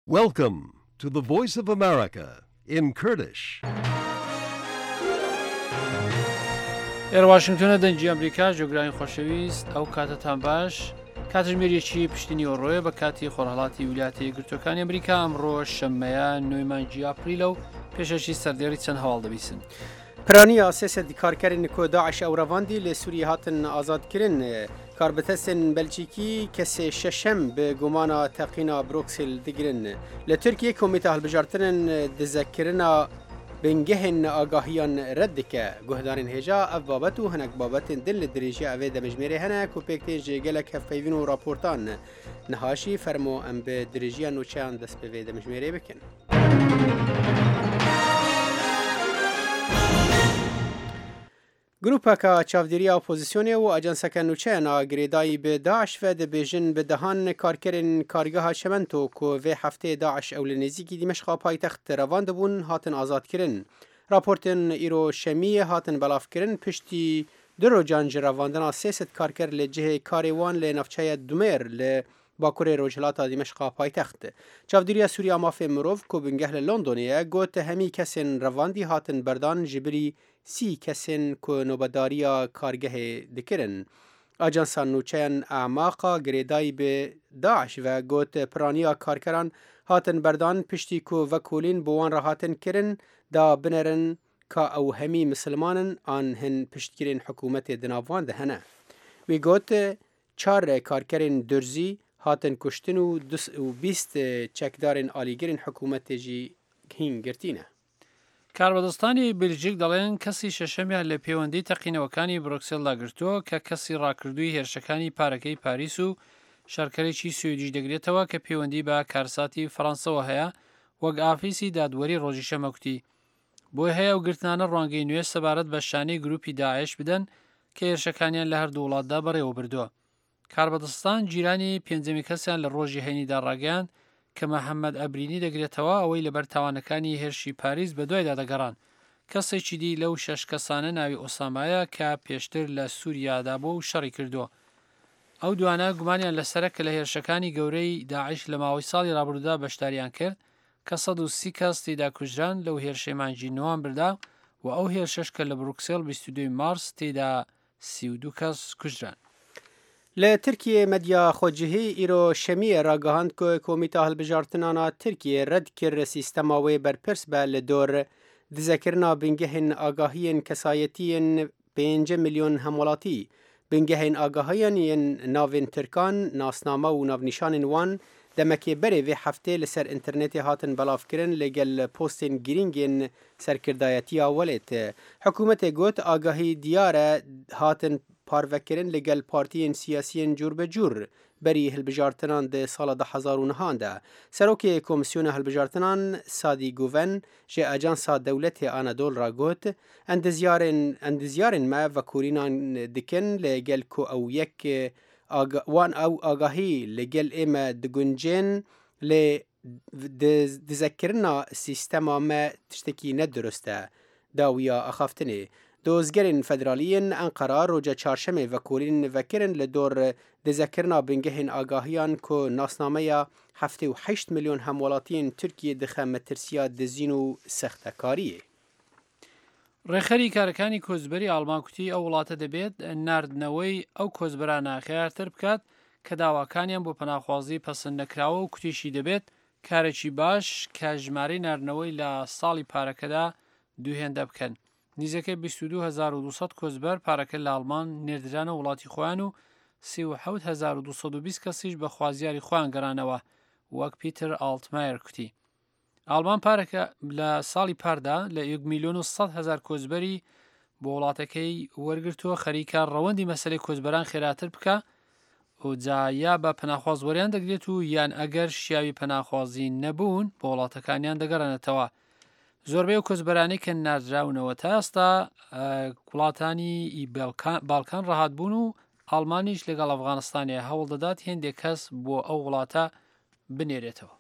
Welcome to the Voice of America in Kurdish. واشنگتن دەنجی ئەمریکا جۆگرانی خۆشەویست ئەو کاتتان باش کاتژمێریەکی پشتنی ئۆڕۆیە بە کاتی خۆرهەڵاتی ویلایەتە یەکگرتووەکانی ئەمریکا ئەمڕۆ شەممەیە 9 مانگی ئاپریلە و پێشەشی سەردێڕی چەند هەواڵ دەبیسن. پرانیا سێسەدی کارکەرین کۆ داعش ئەوڕەڤاندی لە سووری هاتن ئازادکردن کاربەتەسن بەلجیکی کەسێ شەشەم بە گومانە تەقینا بروکسل دەگرن لە تورکیە کۆمیتە هەڵبژارتنن دزەکردنا بنگهن ئاگاهیان ڕەت دکە گوهدارین هێژا ئەف بابەت و هەنێک بابەتên دل لە درێژی ئەوێ دەمەژمێرێ هەنێک و پێکتێن ژێگەلێک هەفپەیوین و راپۆرتان نەهاشی فەرمۆ ئەم بە درێژیان نوچیان دەست بەوێ دەمەژمێرێ بکەن. گروپەکە چاودێریە ئۆپۆزیسیۆنێ و ئەجەنسەکە نوچەیەنە گرێدایی بە داعش فە دەبێژن بە دەهان کارکەرên کارگەها شەمەنتۆ کۆ vê heftê داعش ئەو لە نێزیکی دیمەشقا پایتەخت ڕەوان دەبوون هاتن ئازادکردن. راپۆرتên ئیرۆ شەمیە هاتن بەلافکردن پشتی du rojan ji revandina 300 karker lê cihê karê wan lê navçeya Dumêr li Bakurê Rojhilata Dîmeşqa paytext. Çavdêriya Sûriya Mafê Mirov ku bingeh li Londonê ye got hemî kesên revandî hatin berdan ji birî 30 kesên ku nobedariya kargehê dikirin. Ajansa nûçeyan Amaqa girêdayî bi Daeş ve got piraniya karkeran hatin berdan piştî ku vekolîn bi wan re hatin kirin da binerin ka ew hemî misilmanin an hin piştgirên hikûmetê di nav wan de hene. Wî got 4 karkerên durzî hatin kuştin û 20 çekdarên alîgirên hikûmetê jî hîn girtîne. کاربەدەستانی بلژیک دەڵێن کەسی شەشەمیان لە پەیوەندی تەقینەوەکانی بروکسێڵدا گرتووە کە کەسی ڕاکردووی هێرشەکانی پارەکەی پاریس و شەرکەرێکی سوێدیش دەگرێتەوە کە پەیوەندی بە کارساتی فەڕەنسەوە هەیە وەک ئافیسی دادوەری ڕۆژی شەمەکوتی. بۆی هەیە و گرتنانە ڕوانگەی نوێ سەبارەت بە شانەی گروپی داعش بدەن کە هێرشەکانیان لە هەردوو وڵاتدا بەڕێوە بردووە. کاربەدەستان جیرانی پێنجەمی کەسیان لە ڕۆژی هەینیدا ڕاگەیان کە مەحەممەد ئەبرینی دەگرێتەوە ئەوەی لەبەر تاوانەکانی هێرشی پاریس بە دوایدا دەگەڕان. کەسێکی دی لەو 6 کەسانە ناوی ئۆسامایە کە پێشتر لە سووریادا بۆ و شەڕی کردووە. ئەو دوانە گومانیان لەسەرە کە لە هێرشەکانی گەورەی داعش لە ماوەی ساڵی ڕابردوودا بەشداریان کرد کە 130 کەس تێدا کوژران لەو هێرشەی مانگی نۆوەم بردا و ئەو هێرشەش کە لە بروکسێڵ 22 مارس تێدا 32 کەس کوژران. لە ترکیە مەدیا خۆجهی ئیرۆ شەمیە ڕاگەهاند کۆ کۆمیتە هەڵبژارتنانە ترکیە ڕەت کرد سیستەماوەی بەرپرس بە لە دۆر دزەکردنا بنگهên ئاگاهیên kesayetiyên 5 milyon hemwelatî bingehên agahiyan yên navên Tirkan nasname û navnîşanên wan demekê berê vê heftê li ser internetê hatin belavkirin lêgel postên girîngên serkirdayetiya welêt. Hikûmetê got agahî diyar e hatin parvekirin lêgel partiyên siyasiyên cûr bi cûr berî hilbijartinan di sala 2009 de. Serokê Komîsyona Hilbijartinan Sadî Guven ji Ajansa Dewletê Anadol ra got endizyarên me vekolînan dikin lêgel ku ew yek wan ew agahî lêgel ême diguncên lê dizekirina sîstema me tiştekî nedurist e dawiya axaftinê. Dozgerên federaliyên Enqera roca çarşemê vekolîn vekirin li dor dizekirina bingehên agahiyan ku nasnameya 78 milyon hemwelatiyên Tirkiye dixe metirsiya dizîn û sextekariyê. ڕێخەری کارەکانی کۆزبەری ئاڵمان کوتی ئەو وڵاتە دەبێت ناردنەوەی ئەو کۆزبەرانە خەیارتر بکات کە داواکانیان بۆ پەناخوازی پەسەند نەکراوە و کوتیشی دەبێت کارێکی باش کە ژمارەی ناردنەوەی لە ساڵی پارەکەدا دووهێندە بکەن. نیزەکەی 22,200 کۆزبەر پارەکە لە ئاڵمان نێردرانە وڵاتی خۆیان و 37,220 کەسیش بە خوازیاری خۆیان گەڕانەوە وەک پیتر ئالتمایر کوتی. ئاڵمان پارەکە لە ساڵی پاردا لە 1,100,000 کۆزبەری بۆ وڵاتەکەی وەرگرتووە خەریکە ڕەوەندی مەسەلەی کۆزبەران خێراتر بکە و جایا بە پەناخوازوەریان دەگرێت و یان ئەگەر شیاوی پەناخوازی نەبوون بۆ وڵاتەکانیان دەگەڕێنێتەوە. زۆربەی و کۆزبەرانی کە ناردراونەوە تا ئێستا وڵاتانی باڵکان ڕاهات بوون و ئاڵمانیش لەگەڵ ئەفغانستانیە هەوڵ دەدات هێندێک کەس بۆ ئەو وڵاتە بنێرێتەوە.